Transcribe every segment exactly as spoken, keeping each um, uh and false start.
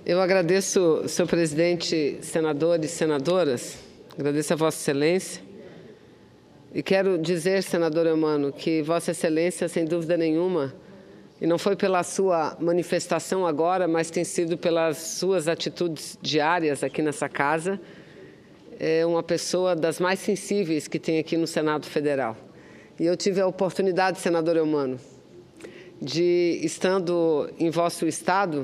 Eu agradeço, senhor presidente, senadores e senadoras, agradeço a Vossa Excelência e quero dizer, senador Eumano, que Vossa Excelência, sem dúvida nenhuma, e não foi pela sua manifestação agora, mas tem sido pelas suas atitudes diárias aqui nessa casa, é uma pessoa das mais sensíveis que tem aqui no Senado Federal. E eu tive a oportunidade, senador Eumano, de, estando em vosso estado,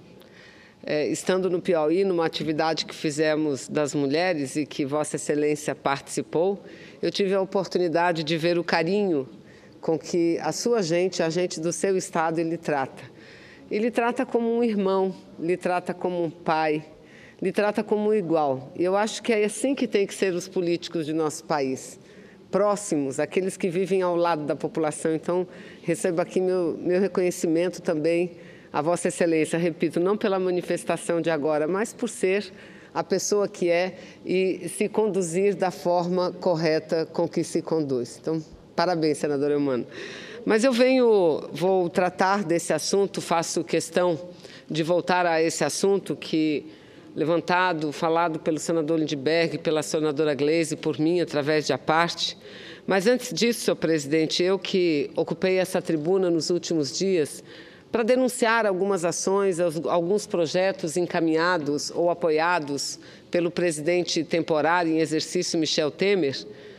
é, estando no Piauí, numa atividade que fizemos das mulheres e que Vossa Excelência participou, eu tive a oportunidade de ver o carinho com que a sua gente, a gente do seu estado, ele trata. Ele trata como um irmão, lhe trata como um pai, lhe trata como um igual. E eu acho que é assim que tem que ser os políticos de nosso país, próximos, aqueles que vivem ao lado da população. Então, recebo aqui meu, meu reconhecimento também a Vossa Excelência, repito, não pela manifestação de agora, mas por ser a pessoa que é e se conduzir da forma correta com que se conduz. Então, parabéns, senador Eumano. Mas eu venho, vou tratar desse assunto, faço questão de voltar a esse assunto que, levantado, falado pelo senador Lindbergh, pela senadora Gleisi, por mim, através de aparte. Mas antes disso, senhor presidente, eu que ocupei essa tribuna nos últimos dias para denunciar algumas ações, alguns projetos encaminhados ou apoiados pelo presidente temporário em exercício Michel Temer,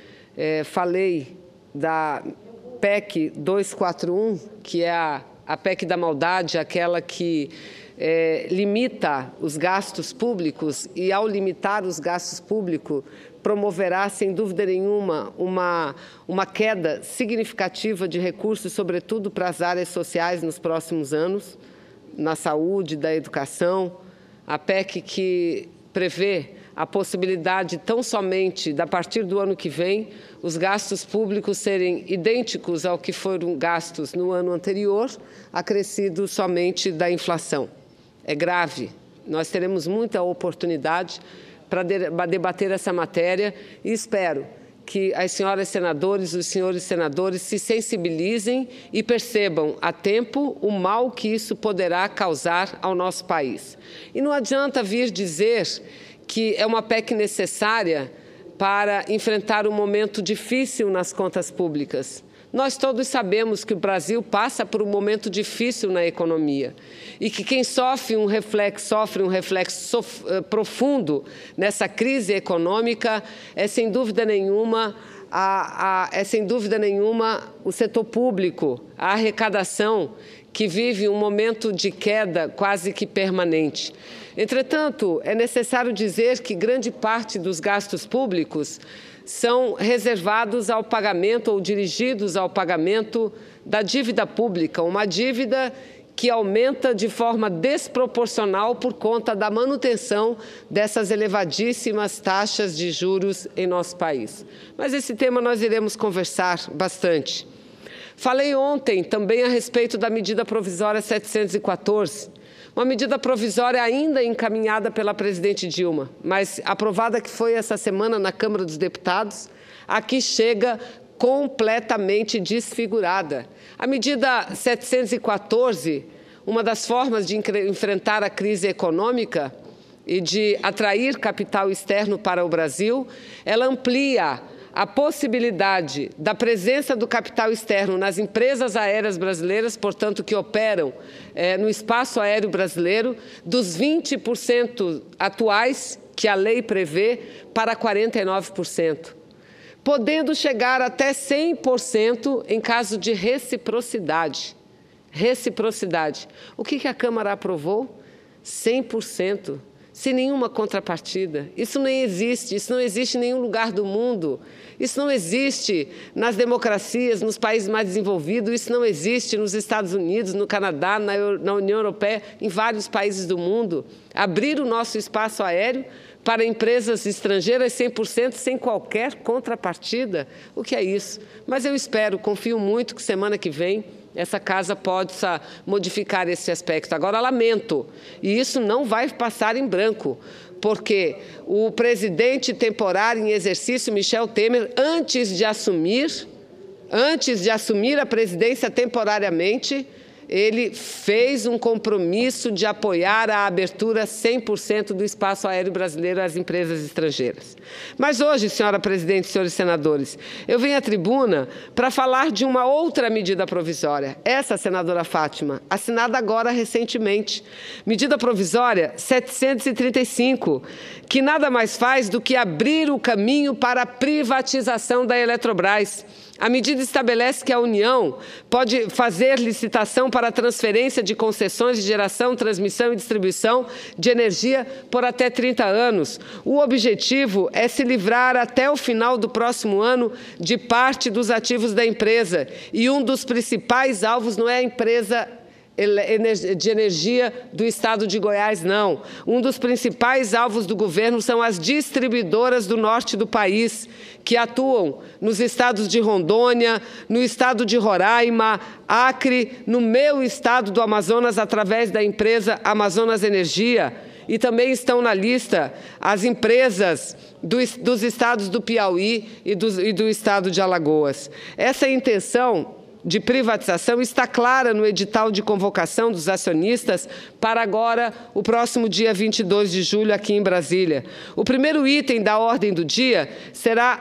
é, falei da P E C duzentos e quarenta e um, que é a, a P E C da maldade, aquela que é, limita os gastos públicos e, ao limitar os gastos públicos, promoverá, sem dúvida nenhuma, uma, uma queda significativa de recursos, sobretudo para as áreas sociais nos próximos anos, na saúde, da educação. A P E C que prevê a possibilidade, tão somente, a partir do ano que vem, os gastos públicos serem idênticos ao que foram gastos no ano anterior, acrescido somente da inflação. É grave. Nós teremos muita oportunidade para debater essa matéria e espero que as senhoras senadoras e os senhores senadores se sensibilizem e percebam a tempo o mal que isso poderá causar ao nosso país. E não adianta vir dizer que é uma P E C necessária para enfrentar um momento difícil nas contas públicas. Nós todos sabemos que o Brasil passa por um momento difícil na economia e que quem sofre um reflexo, sofre um reflexo sof, uh, profundo nessa crise econômica é, sem dúvida nenhuma, a, a, é sem dúvida nenhuma o setor público, a arrecadação, que vive um momento de queda quase que permanente. Entretanto, é necessário dizer que grande parte dos gastos públicos são reservados ao pagamento ou dirigidos ao pagamento da dívida pública, uma dívida que aumenta de forma desproporcional por conta da manutenção dessas elevadíssimas taxas de juros em nosso país. Mas esse tema nós iremos conversar bastante. Falei ontem também a respeito da medida provisória setecentos e quatorze, uma medida provisória ainda encaminhada pela presidente Dilma, mas aprovada que foi essa semana na Câmara dos Deputados, aqui chega completamente desfigurada. A medida setecentos e quatorze, uma das formas de enfrentar a crise econômica e de atrair capital externo para o Brasil, ela amplia a possibilidade da presença do capital externo nas empresas aéreas brasileiras, portanto, que operam é, no espaço aéreo brasileiro, dos vinte por cento atuais que a lei prevê para quarenta e nove por cento, podendo chegar até cem por cento em caso de reciprocidade. Reciprocidade. O que, que a Câmara aprovou? cem por cento. Sem nenhuma contrapartida. Isso nem existe, isso não existe em nenhum lugar do mundo. Isso não existe nas democracias, nos países mais desenvolvidos, isso não existe nos Estados Unidos, no Canadá, na, na União Europeia, em vários países do mundo. Abrir o nosso espaço aéreo para empresas estrangeiras cem por cento sem qualquer contrapartida. O que é isso? Mas eu espero, confio muito que semana que vem essa casa possa modificar esse aspecto. Agora, lamento, e isso não vai passar em branco, porque o presidente temporário em exercício, Michel Temer, antes de assumir, antes de assumir a presidência temporariamente, ele fez um compromisso de apoiar a abertura cem por cento do espaço aéreo brasileiro às empresas estrangeiras. Mas hoje, senhora presidente, senhores senadores, eu venho à tribuna para falar de uma outra medida provisória, essa, senadora Fátima, assinada agora recentemente, medida provisória setecentos e trinta e cinco, que nada mais faz do que abrir o caminho para a privatização da Eletrobras. A medida estabelece que a União pode fazer licitação para a transferência de concessões de geração, transmissão e distribuição de energia por até trinta anos. O objetivo é se livrar até o final do próximo ano de parte dos ativos da empresa. E um dos principais alvos não é a empresa de energia do Estado de Goiás, não. Um dos principais alvos do governo são as distribuidoras do norte do país, que atuam nos estados de Rondônia, no estado de Roraima, Acre, no meu estado do Amazonas, através da empresa Amazonas Energia. E também estão na lista as empresas do, dos estados do Piauí e do, e do estado de Alagoas. Essa intenção de privatização está clara no edital de convocação dos acionistas para agora, o próximo dia vinte e dois de julho, aqui em Brasília. O primeiro item da ordem do dia será,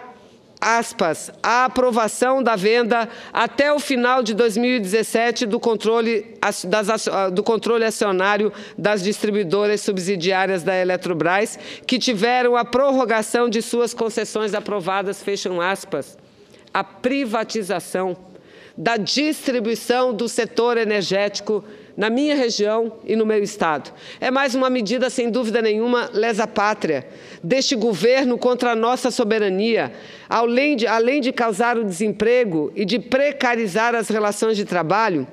aspas, a aprovação da venda até o final de dois mil e dezessete do controle, das, do controle acionário das distribuidoras subsidiárias da Eletrobras, que tiveram a prorrogação de suas concessões aprovadas, fecham aspas. A privatização da distribuição do setor energético na minha região e no meu estado. É mais uma medida, sem dúvida nenhuma, lesa pátria, deste governo contra a nossa soberania, além de, além de causar o desemprego e de precarizar as relações de trabalho.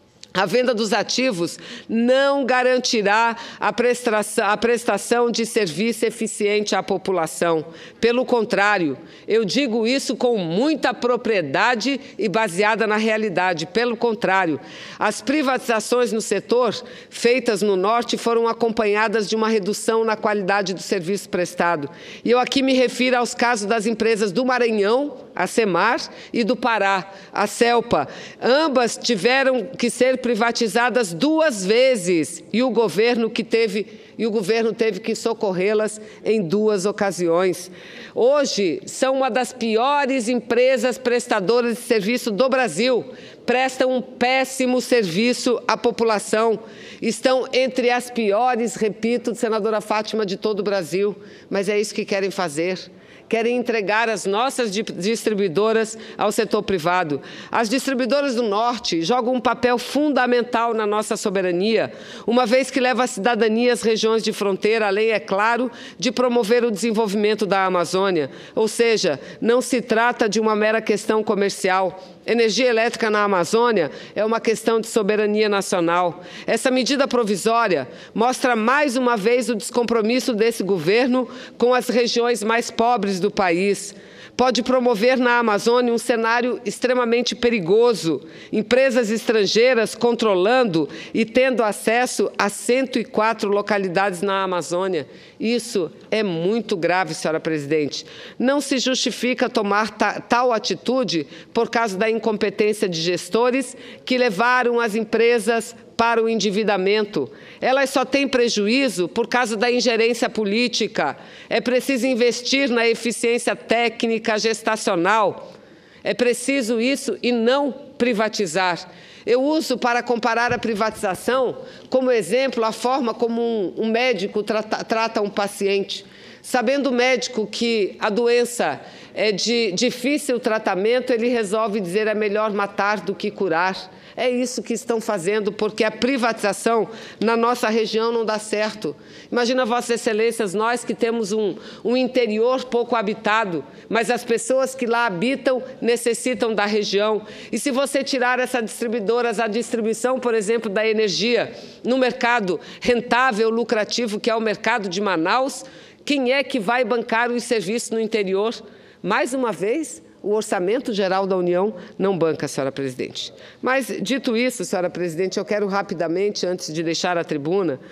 A venda dos ativos não garantirá a prestação, a prestação de serviço eficiente à população. Pelo contrário, eu digo isso com muita propriedade e baseada na realidade. Pelo contrário, as privatizações no setor feitas no Norte foram acompanhadas de uma redução na qualidade do serviço prestado. E eu aqui me refiro aos casos das empresas do Maranhão, a Semar, e do Pará, a Celpa. Ambas tiveram que ser privatizadas duas vezes e o governo que teve e o governo teve que socorrê-las em duas ocasiões. Hoje são uma das piores empresas prestadoras de serviço do Brasil. Prestam um péssimo serviço à população. Estão entre as piores, repito, senadora Fátima, de todo o Brasil. Mas é isso que querem fazer. Querem entregar as nossas distribuidoras ao setor privado. As distribuidoras do Norte jogam um papel fundamental na nossa soberania, uma vez que leva a cidadania às regiões de fronteira, além, é claro, de promover o desenvolvimento da Amazônia. Ou seja, não se trata de uma mera questão comercial. Energia elétrica na Amazônia é uma questão de soberania nacional. Essa medida provisória mostra mais uma vez o descompromisso desse governo com as regiões mais pobres do país. Pode promover na Amazônia um cenário extremamente perigoso, empresas estrangeiras controlando e tendo acesso a cento e quatro localidades na Amazônia. Isso é muito grave, senhora presidente. Não se justifica tomar ta tal atitude por causa da incompetência de gestores que levaram as empresas para o endividamento. Elas só têm prejuízo por causa da ingerência política. É preciso investir na eficiência técnica gestacional. É preciso isso e não privatizar. Eu uso para comparar a privatização como exemplo a forma como um, um médico trata, trata um paciente. Sabendo o médico que a doença é de difícil tratamento, ele resolve dizer é melhor matar do que curar. É isso que estão fazendo, porque a privatização na nossa região não dá certo. Imagina, Vossas Excelências, nós que temos um, um interior pouco habitado, mas as pessoas que lá habitam necessitam da região. E se você tirar essas distribuidoras, a distribuição, por exemplo, da energia, no mercado rentável, lucrativo, que é o mercado de Manaus, quem é que vai bancar os serviços no interior? Mais uma vez, o Orçamento Geral da União não banca, senhora presidente. Mas, dito isso, senhora presidente, eu quero rapidamente, antes de deixar a tribuna,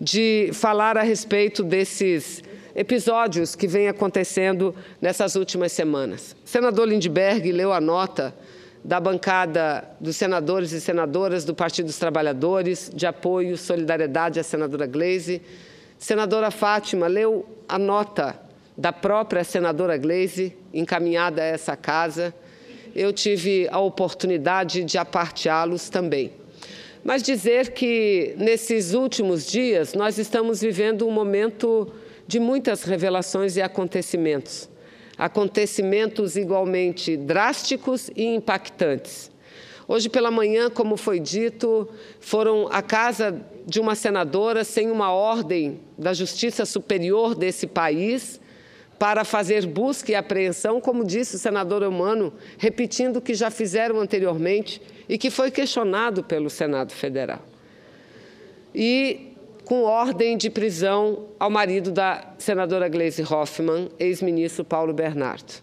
de falar a respeito desses episódios que vêm acontecendo nessas últimas semanas. O senador Lindbergh leu a nota da bancada dos senadores e senadoras do Partido dos Trabalhadores, de apoio, solidariedade à senadora Gleisi. Senadora Fátima leu a nota da própria senadora Gleisi, encaminhada a essa casa. Eu tive a oportunidade de aparteá-los também. Mas dizer que, nesses últimos dias, nós estamos vivendo um momento de muitas revelações e acontecimentos. Acontecimentos igualmente drásticos e impactantes. Hoje pela manhã, como foi dito, foram à casa de uma senadora sem uma ordem da Justiça Superior desse país para fazer busca e apreensão, como disse o senador Eumano, repetindo o que já fizeram anteriormente e que foi questionado pelo Senado Federal. E com ordem de prisão ao marido da senadora Gleisi Hoffmann, ex-ministro Paulo Bernardo.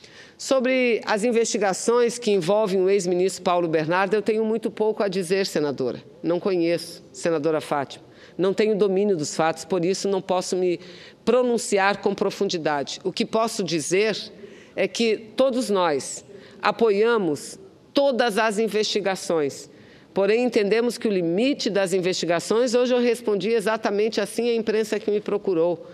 Sobre as investigações que envolvem o ex-ministro Paulo Bernardo, eu tenho muito pouco a dizer, senadora. Não conheço, senadora Fátima. Não tenho domínio dos fatos, por isso não posso me pronunciar com profundidade. O que posso dizer é que todos nós apoiamos todas as investigações, porém entendemos que o limite das investigações, hoje eu respondi exatamente assim à imprensa que me procurou.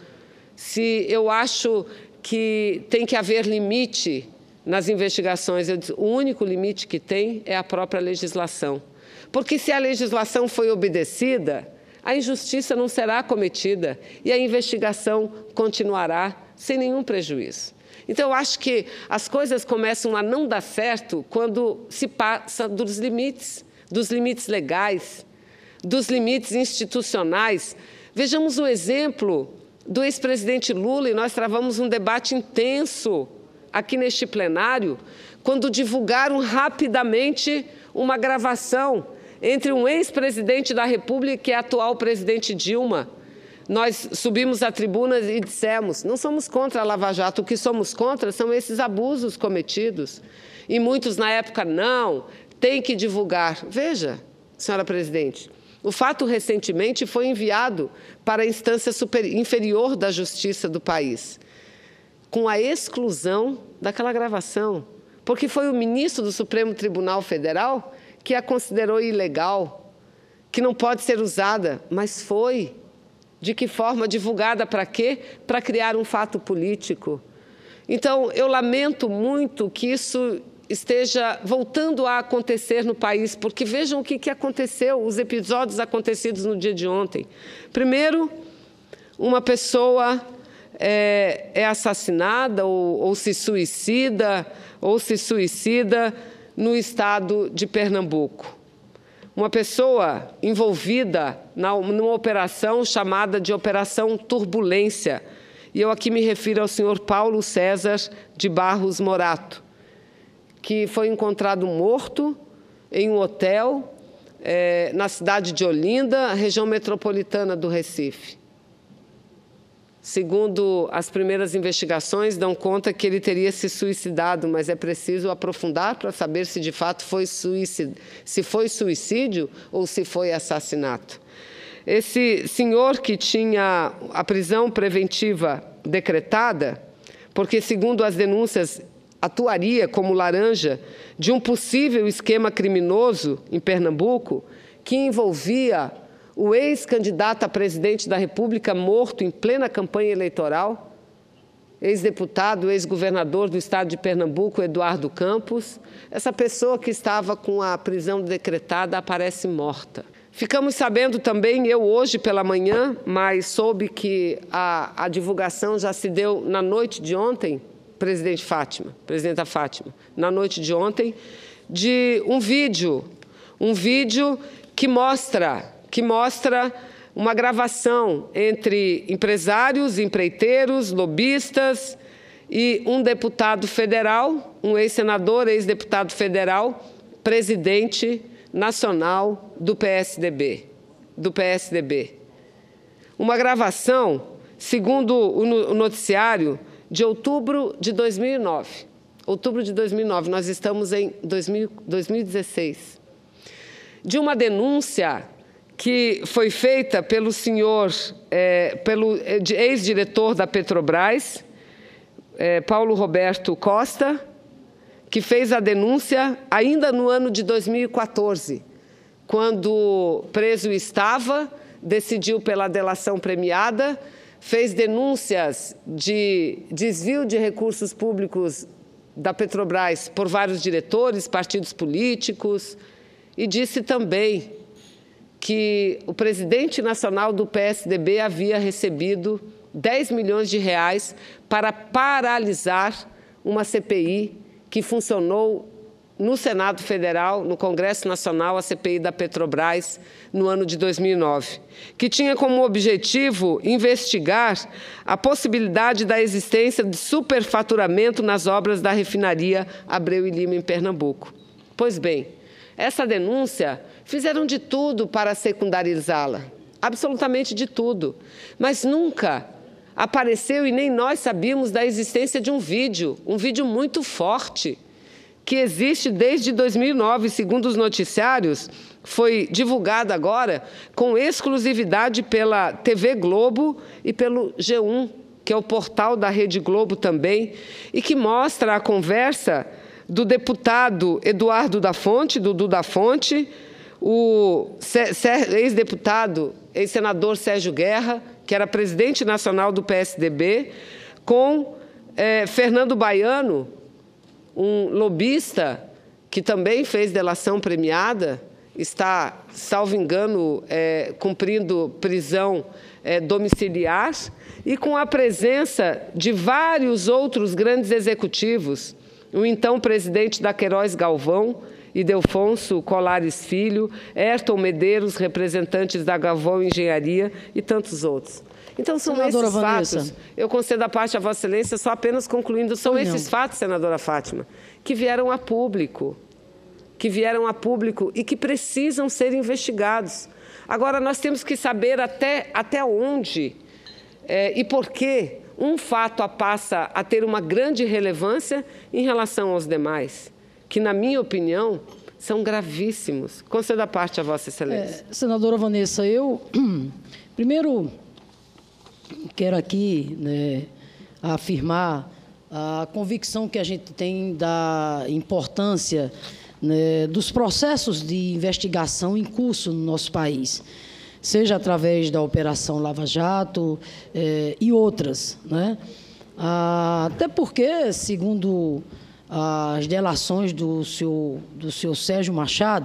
Se eu acho que tem que haver limite nas investigações, eu disse, o único limite que tem é a própria legislação. Porque se a legislação foi obedecida, a injustiça não será cometida e a investigação continuará sem nenhum prejuízo. Então, eu acho que as coisas começam a não dar certo quando se passa dos limites, dos limites legais, dos limites institucionais. Vejamos o exemplo do ex-presidente Lula, e nós travamos um debate intenso aqui neste plenário, quando divulgaram rapidamente uma gravação entre um ex-presidente da República e a atual presidente Dilma. Nós subimos à tribuna e dissemos, não somos contra a Lava Jato, o que somos contra são esses abusos cometidos. E muitos na época, não, tem que divulgar. Veja, senhora presidente, o fato recentemente foi enviado para a instância superior, inferior da justiça do país, com a exclusão daquela gravação, porque foi o ministro do Supremo Tribunal Federal que a considerou ilegal, que não pode ser usada, mas foi. De que forma? Divulgada para quê? Para criar um fato político. Então, eu lamento muito que isso esteja voltando a acontecer no país, porque vejam o que, que aconteceu, os episódios acontecidos no dia de ontem. Primeiro, uma pessoa é, é assassinada ou, ou se suicida, ou se suicida no estado de Pernambuco. Uma pessoa envolvida na, numa operação chamada de Operação Turbulência. E eu aqui me refiro ao senhor Paulo César de Barros Morato, que foi encontrado morto em um hotel é, na cidade de Olinda, região metropolitana do Recife. Segundo as primeiras investigações, dão conta que ele teria se suicidado, mas é preciso aprofundar para saber se de fato foi suicídio, se foi suicídio ou se foi assassinato. Esse senhor que tinha a prisão preventiva decretada, porque, segundo as denúncias, atuaria como laranja de um possível esquema criminoso em Pernambuco que envolvia o ex-candidato a presidente da República morto em plena campanha eleitoral, ex-deputado, ex-governador do estado de Pernambuco, Eduardo Campos. Essa pessoa que estava com a prisão decretada aparece morta. Ficamos sabendo também, eu hoje pela manhã, mas soube que a, a divulgação já se deu na noite de ontem, presidente Fátima, presidenta Fátima, na noite de ontem, de um vídeo, um vídeo que mostra, que mostra uma gravação entre empresários, empreiteiros, lobistas e um deputado federal, um ex-senador, ex-deputado federal, presidente nacional do P S D B, do P S D B. Uma gravação, segundo o noticiário, de outubro de dois mil e nove. Outubro de dois mil e nove, nós estamos em dois mil, dois mil e dezesseis. De uma denúncia que foi feita pelo senhor, é, pelo ex-diretor da Petrobras, é, Paulo Roberto Costa, que fez a denúncia ainda no ano de dois mil e quatorze, quando preso estava, decidiu pela delação premiada, fez denúncias de desvio de recursos públicos da Petrobras por vários diretores, partidos políticos, e disse também que o presidente nacional do P S D B havia recebido dez milhões de reais para paralisar uma C P I que funcionou no Senado Federal, no Congresso Nacional, a C P I da Petrobras, no ano de dois mil e nove, que tinha como objetivo investigar a possibilidade da existência de superfaturamento nas obras da refinaria Abreu e Lima, em Pernambuco. Pois bem, essa denúncia fizeram de tudo para secundarizá-la, absolutamente de tudo, mas nunca apareceu e nem nós sabíamos da existência de um vídeo, um vídeo muito forte, que existe desde dois mil e nove, segundo os noticiários, foi divulgado agora com exclusividade pela T V Globo e pelo G um, que é o portal da Rede Globo também, e que mostra a conversa do deputado Eduardo da Fonte, Dudu da Fonte, o ex-deputado, ex-senador Sérgio Guerra, que era presidente nacional do P S D B, com eh, Fernando Baiano, um lobista que também fez delação premiada, está, salvo engano, é, cumprindo prisão é, domiciliar, e com a presença de vários outros grandes executivos, o então presidente da Queiroz Galvão, Ildefonso Colares Filho, Ayrton Medeiros, representantes da Galvão Engenharia e tantos outros. Então, são senadora esses Vanessa. fatos, eu concedo a parte a Vossa Excelência, só apenas concluindo, são Não. esses fatos, senadora Fátima, que vieram a público, que vieram a público e que precisam ser investigados. Agora, nós temos que saber até, até onde é, e por que um fato passa a ter uma grande relevância em relação aos demais, que, na minha opinião, são gravíssimos. Concedo a parte a Vossa Excelência. É, senadora Vanessa, eu, primeiro, quero aqui né, afirmar a convicção que a gente tem da importância né, dos processos de investigação em curso no nosso país, seja através da Operação Lava Jato eh, e outras. Né? Ah, até porque, segundo as delações do senhor, do senhor Sérgio Machado,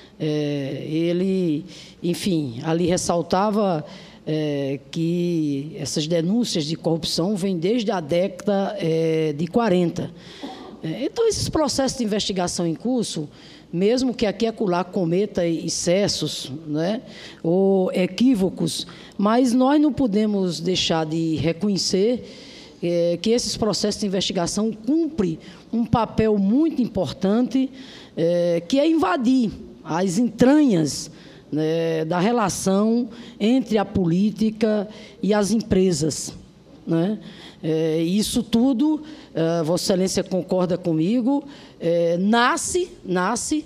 eh, ele, enfim, ali ressaltava É, que essas denúncias de corrupção vêm desde a década é, de quarenta. É, então, esses processos de investigação em curso, mesmo que aqui e acolá cometa excessos, né, ou equívocos, mas nós não podemos deixar de reconhecer é, que esses processos de investigação cumprem um papel muito importante, é, que é invadir as entranhas Né, da relação entre a política e as empresas. Né? É, isso tudo, é, Vossa Excelência concorda comigo, é, nasce, nasce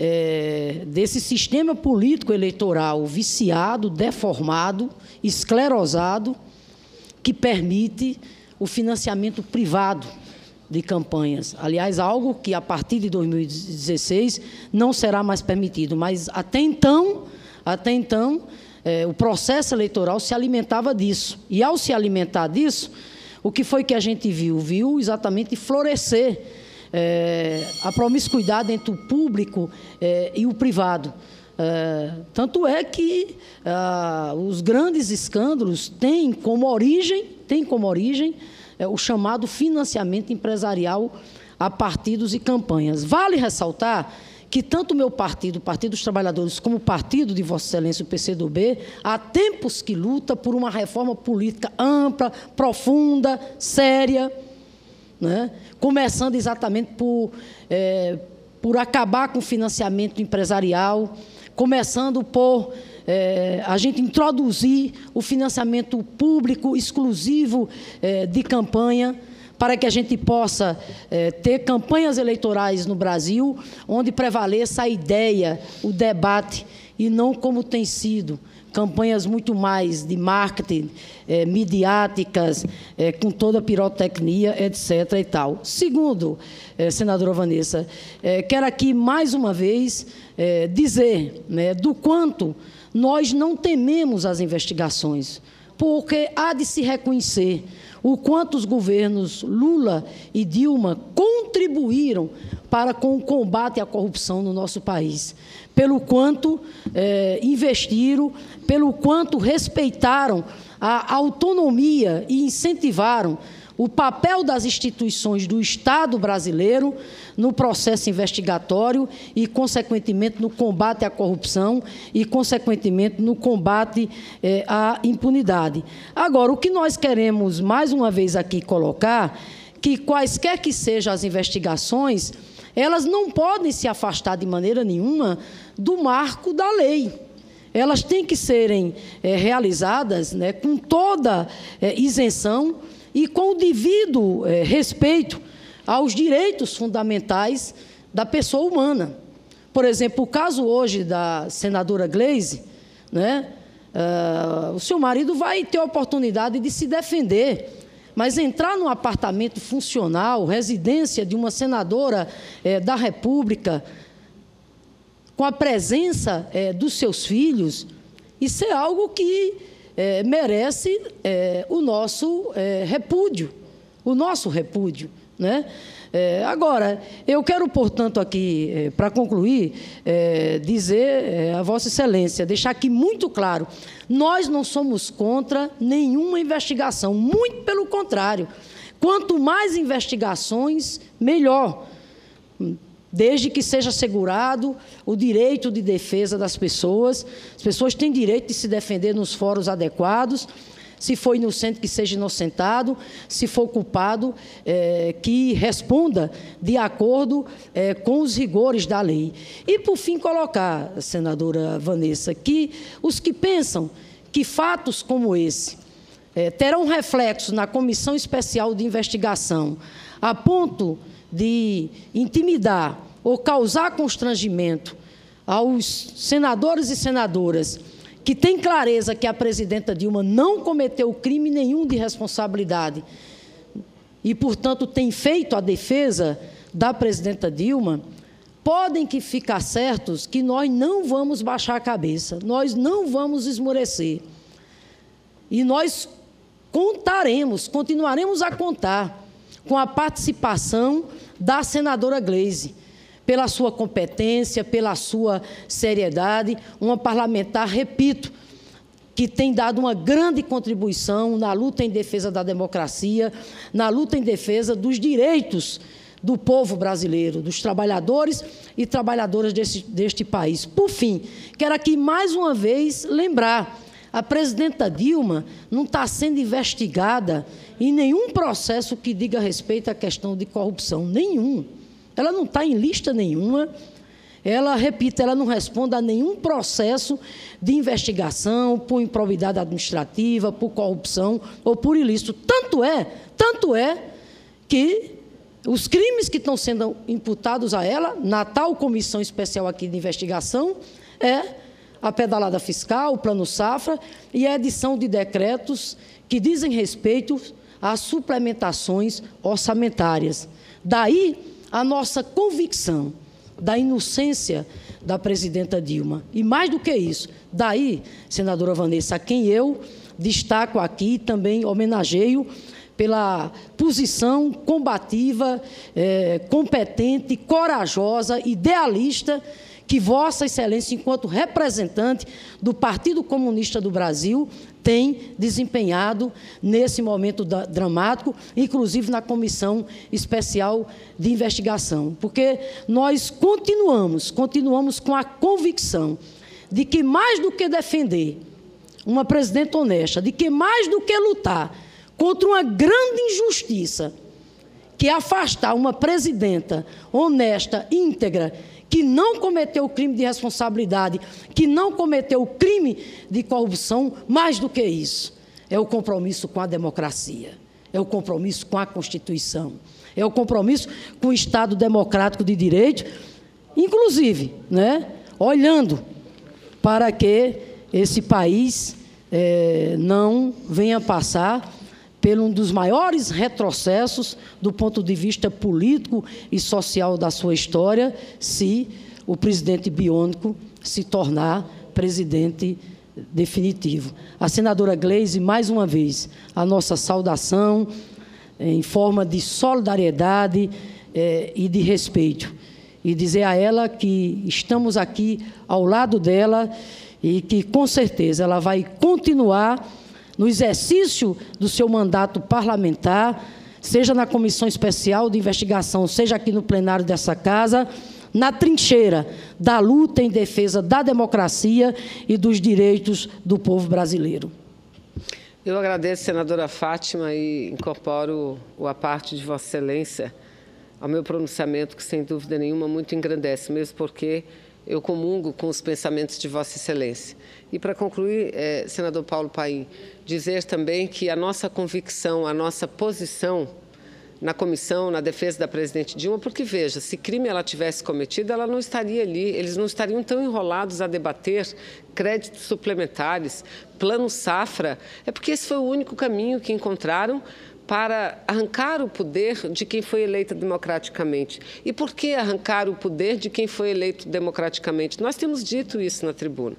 é, desse sistema político eleitoral viciado, deformado, esclerosado, que permite o financiamento privado de campanhas. Aliás, algo que, a partir de dois mil e dezesseis, não será mais permitido. Mas, até então, até então é, o processo eleitoral se alimentava disso. E, ao se alimentar disso, o que foi que a gente viu? Viu exatamente florescer é, a promiscuidade entre o público é, e o privado. É, tanto é que ah, os grandes escândalos têm como origem, têm como origem É o chamado financiamento empresarial a partidos e campanhas. Vale ressaltar que tanto o meu partido, o Partido dos Trabalhadores, como o partido de Vossa Excelência, o P C do B, há tempos que luta por uma reforma política ampla, profunda, séria, né? Começando exatamente por, é, por acabar com o financiamento empresarial, começando por É, a gente introduzir o financiamento público exclusivo é, de campanha, para que a gente possa é, ter campanhas eleitorais no Brasil, onde prevaleça a ideia, o debate, e não como tem sido, campanhas muito mais de marketing, é, midiáticas, é, com toda a pirotecnia, etcétera e tal. Segundo, é, senadora Vanessa, é, quero aqui, mais uma vez, é, dizer, né, do quanto nós não tememos as investigações, porque há de se reconhecer o quanto os governos Lula e Dilma contribuíram para com o combate à corrupção no nosso país, pelo quanto é, investiram, pelo quanto respeitaram a autonomia e incentivaram o papel das instituições do Estado brasileiro no processo investigatório e, consequentemente, no combate à corrupção e, consequentemente, no combate eh, à impunidade. Agora, o que nós queremos, mais uma vez, aqui colocar, que quaisquer que sejam as investigações, elas não podem se afastar de maneira nenhuma do marco da lei. Elas têm que serem eh, realizadas, né, com toda eh, isenção e com o devido eh, respeito aos direitos fundamentais da pessoa humana. Por exemplo, o caso hoje da senadora Gleisi, né, uh, o seu marido vai ter a oportunidade de se defender, mas entrar num apartamento funcional, residência de uma senadora eh, da República, com a presença eh, dos seus filhos, isso é algo que É, merece é, o nosso é, repúdio, o nosso repúdio, né? É, agora, eu quero, portanto, aqui, é, para concluir, é, dizer é, a Vossa Excelência, deixar aqui muito claro, nós não somos contra nenhuma investigação, muito pelo contrário. Quanto mais investigações, melhor, desde que seja assegurado o direito de defesa das pessoas. As pessoas têm direito de se defender nos fóruns adequados, se for inocente, que seja inocentado, se for culpado, é, que responda de acordo é, com os rigores da lei. E, por fim, colocar, senadora Vanessa, que os que pensam que fatos como esse é, terão reflexo na Comissão Especial de Investigação, a ponto de intimidar ou causar constrangimento aos senadores e senadoras que têm clareza que a presidenta Dilma não cometeu crime nenhum de responsabilidade e, portanto, tem feito a defesa da presidenta Dilma, podem que ficar certos que nós não vamos baixar a cabeça, nós não vamos esmorecer. E nós contaremos, continuaremos a contar com a participação da senadora Gleisi, pela sua competência, pela sua seriedade, uma parlamentar, repito, que tem dado uma grande contribuição na luta em defesa da democracia, na luta em defesa dos direitos do povo brasileiro, dos trabalhadores e trabalhadoras desse, deste país. Por fim, quero aqui mais uma vez lembrar, a presidenta Dilma não está sendo investigada em nenhum processo que diga respeito à questão de corrupção, nenhum. Ela não está em lista nenhuma, ela, repito, ela não responde a nenhum processo de investigação por improbidade administrativa, por corrupção ou por ilícito. Tanto é, tanto é que os crimes que estão sendo imputados a ela, na tal comissão especial aqui de investigação, é a pedalada fiscal, o Plano Safra e a edição de decretos que dizem respeito às suplementações orçamentárias. Daí a nossa convicção da inocência da presidenta Dilma. E mais do que isso, daí, senadora Vanessa, a quem eu destaco aqui, também homenageio pela posição combativa, eh, competente, corajosa, idealista, que Vossa Excelência, enquanto representante do Partido Comunista do Brasil, tem desempenhado nesse momento da, dramático, inclusive na Comissão Especial de Investigação. Porque nós continuamos, continuamos com a convicção de que, mais do que defender uma presidenta honesta, de que mais do que lutar contra uma grande injustiça, que é afastar uma presidenta honesta, íntegra, que não cometeu crime de responsabilidade, que não cometeu crime de corrupção, mais do que isso, é o compromisso com a democracia, é o compromisso com a Constituição, é o compromisso com o Estado democrático de direito, inclusive, né, olhando para que esse país é, não venha passar por um dos maiores retrocessos do ponto de vista político e social da sua história, se o presidente biônico se tornar presidente definitivo. A senadora Gleisi, mais uma vez, a nossa saudação em forma de solidariedade eh, e de respeito. E dizer a ela que estamos aqui ao lado dela e que, com certeza, ela vai continuar no exercício do seu mandato parlamentar, seja na Comissão Especial de Investigação, seja aqui no plenário dessa casa, na trincheira da luta em defesa da democracia e dos direitos do povo brasileiro. Eu agradeço, senadora Fátima, e incorporo a parte de Vossa Excelência ao meu pronunciamento, que, sem dúvida nenhuma, muito engrandece, mesmo porque eu comungo com os pensamentos de Vossa Excelência. E, para concluir, eh, senador Paulo Paim, dizer também que a nossa convicção, a nossa posição na comissão, na defesa da presidente Dilma, porque, veja, se crime ela tivesse cometido, ela não estaria ali, eles não estariam tão enrolados a debater créditos suplementares, plano safra, é porque esse foi o único caminho que encontraram para arrancar o poder de quem foi eleito democraticamente. E por que arrancar o poder de quem foi eleito democraticamente? Nós temos dito isso na tribuna.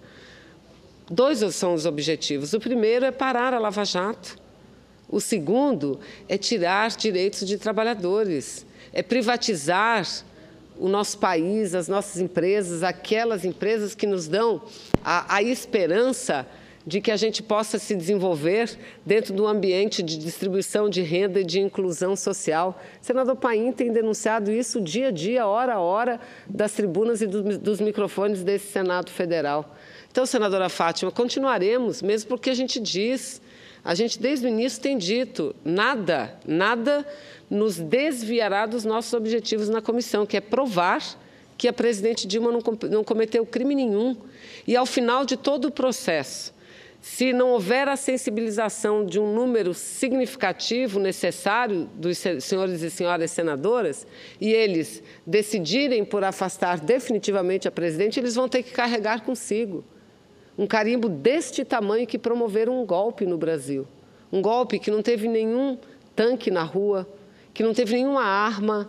Dois são os objetivos. O primeiro é parar a Lava Jato. O segundo é tirar direitos de trabalhadores, é privatizar o nosso país, as nossas empresas, aquelas empresas que nos dão a, a esperança de que a gente possa se desenvolver dentro do ambiente de distribuição de renda e de inclusão social. O senador Paim tem denunciado isso dia a dia, hora a hora, das tribunas e do, dos microfones desse Senado Federal. Então, senadora Fátima, continuaremos, mesmo porque a gente diz, a gente desde o início tem dito, nada, nada nos desviará dos nossos objetivos na comissão, que é provar que a presidente Dilma não, não cometeu crime nenhum. E, ao final de todo o processo, se não houver a sensibilização de um número significativo necessário dos senhores e senhoras senadoras, e eles decidirem por afastar definitivamente a presidente, eles vão ter que carregar consigo um carimbo deste tamanho que promoveram um golpe no Brasil. Um golpe que não teve nenhum tanque na rua, que não teve nenhuma arma,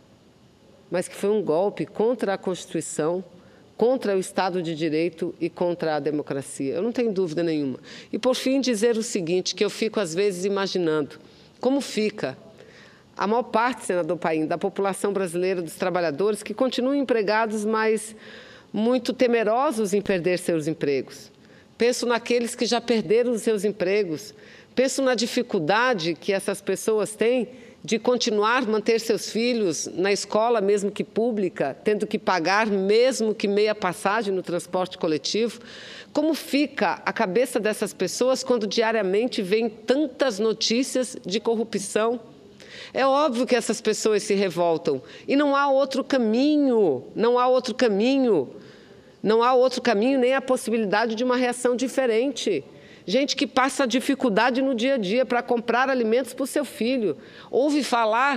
mas que foi um golpe contra a Constituição, contra o Estado de Direito e contra a democracia. Eu não tenho dúvida nenhuma. E, por fim, dizer o seguinte, que eu fico, às vezes, imaginando como fica a maior parte, senador Paim, da população brasileira, dos trabalhadores, que continuam empregados, mas muito temerosos em perder seus empregos. Penso naqueles que já perderam os seus empregos. Penso na dificuldade que essas pessoas têm de continuar, manter seus filhos na escola, mesmo que pública, tendo que pagar, mesmo que meia passagem no transporte coletivo. Como fica a cabeça dessas pessoas quando diariamente vêm tantas notícias de corrupção? É óbvio que essas pessoas se revoltam. E não há outro caminho, não há outro caminho, não há outro caminho, nem a possibilidade de uma reação diferente. Gente que passa dificuldade no dia a dia para comprar alimentos para o seu filho. Ouve falar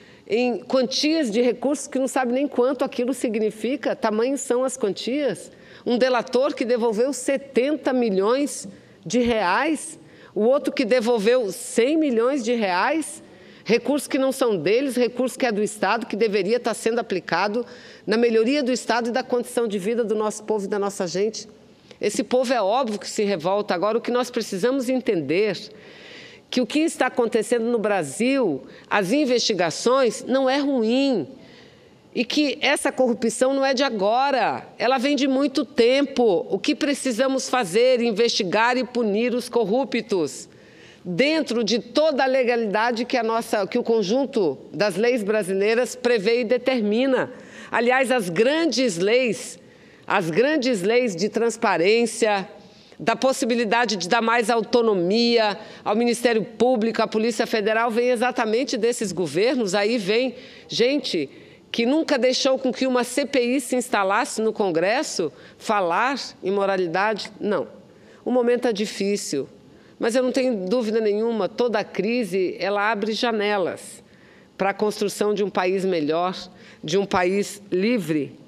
em quantias de recursos que não sabe nem quanto aquilo significa, tamanhos são as quantias. Um delator que devolveu setenta milhões de reais, o outro que devolveu cem milhões de reais, recursos que não são deles, recursos que é do Estado, que deveria estar sendo aplicado na melhoria do Estado e da condição de vida do nosso povo e da nossa gente. Esse povo é óbvio que se revolta. Agora, o que nós precisamos entender que o que está acontecendo no Brasil, as investigações, não é ruim. E que essa corrupção não é de agora, ela vem de muito tempo. O que precisamos fazer? Investigar e punir os corruptos, dentro de toda a legalidade que, a nossa, que o conjunto das leis brasileiras prevê e determina. Aliás, as grandes leis... As grandes leis de transparência, da possibilidade de dar mais autonomia ao Ministério Público, à Polícia Federal, vem exatamente desses governos. Aí vem gente que nunca deixou com que uma C P I se instalasse no Congresso falar em moralidade. Não. O momento é difícil, mas eu não tenho dúvida nenhuma, toda a crise ela abre janelas para a construção de um país melhor, de um país livre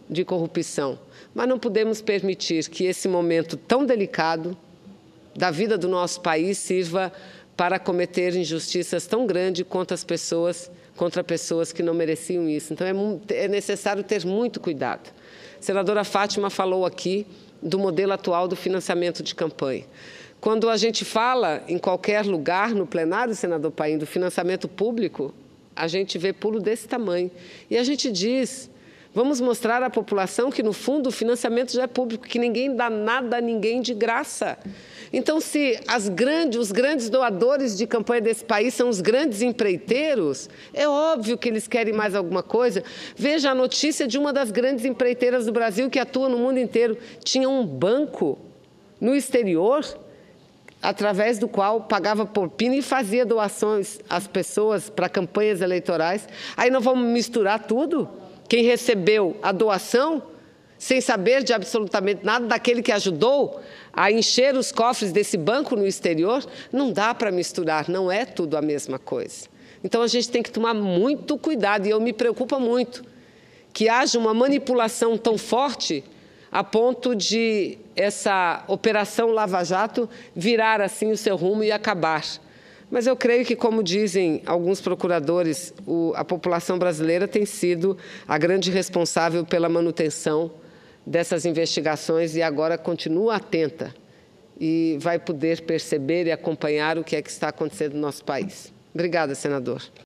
de corrupção, mas não podemos permitir que esse momento tão delicado da vida do nosso país sirva para cometer injustiças tão grandes contra as pessoas, contra pessoas que não mereciam isso. Então, é, é necessário ter muito cuidado. A senadora Fátima falou aqui do modelo atual do financiamento de campanha. Quando a gente fala em qualquer lugar, no plenário, senador Paim, do financiamento público, a gente vê pulo desse tamanho. E a gente diz, vamos mostrar à população que, no fundo, o financiamento já é público, que ninguém dá nada a ninguém de graça. Então, se as grandes, os grandes doadores de campanha desse país são os grandes empreiteiros, é óbvio que eles querem mais alguma coisa. Veja a notícia de uma das grandes empreiteiras do Brasil que atua no mundo inteiro. Tinha um banco no exterior, através do qual pagava propina e fazia doações às pessoas para campanhas eleitorais. Aí nós vamos misturar tudo? Quem recebeu a doação, sem saber de absolutamente nada, daquele que ajudou a encher os cofres desse banco no exterior, não dá para misturar, não é tudo a mesma coisa. Então, a gente tem que tomar muito cuidado, e eu me preocupo muito que haja uma manipulação tão forte a ponto de essa Operação Lava Jato virar assim o seu rumo e acabar. Mas eu creio que, como dizem alguns procuradores, o, a população brasileira tem sido a grande responsável pela manutenção dessas investigações e agora continua atenta e vai poder perceber e acompanhar o que é que está acontecendo no nosso país. Obrigada, senador.